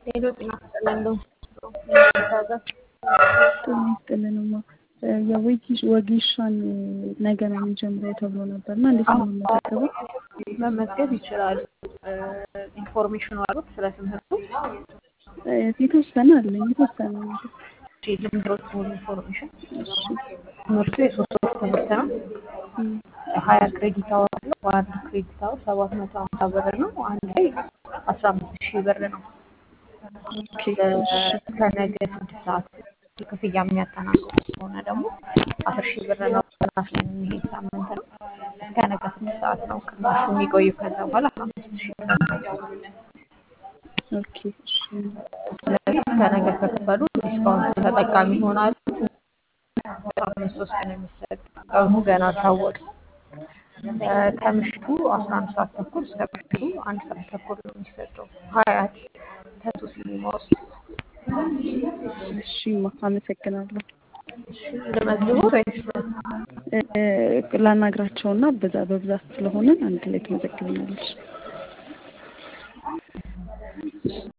ሌሎች ናስተላሉ ታዛ ጤና ይስጥልንማ። ወጌሻን ነገ ነው የሚጀምረው ተብሎ ነበርና እንዴት ነው የምመዘገበው? መመዝገብ ይችላሉ። ኢንፎርሜሽኑ አሉት ስለ ትምህርቱ የተወሰነ አለኝ የተወሰነ ነገር። ልምድሮች ሙሉ ኢንፎርሜሽን እሺ ትምህርቱ የሶስት ወር ትምህርት ነው። 20 ክሬዲት አወር ነው። በአንድ ክሬዲት አወር 750 ብር ነው። አንድ ላይ 15000 ብር ነው። ኦኬ እሺ ከነገ 6 ሰዓት ክፍያ የሚያጠናቅቁ ከሆነ ደግሞ 10000 ብር ነው። ቅናሽ ላይ የሚሄድ ሳምንት ነው። ከነገ 6 ሰዓት ነው ቅናሹ የሚቆዩ። ከዛ በኋላ 5000 ብር ነው። ኦኬ እሺ ስለዚህ ከነገ ከከፈሉ ዲስካውንት ተጠቃሚ ይሆናሉ። ሳምንት 3 ነው የሚሰጠው። ቀኑ ገና አልታወቀም። ከምሽቱ 11 ሰዓት ተኩል እስከ ምሽቱ 1 ሰዓት ተኩል ነው የሚሰጠው። ሀያት ተቱ ሲኒማ ውስጥ። እሺ አመሰግናለሁ። ለመዝግቡ ወይስ ላናግራቸውና በብዛት ስለሆነ አንድ ላይ ትመዘግብኛለሽ?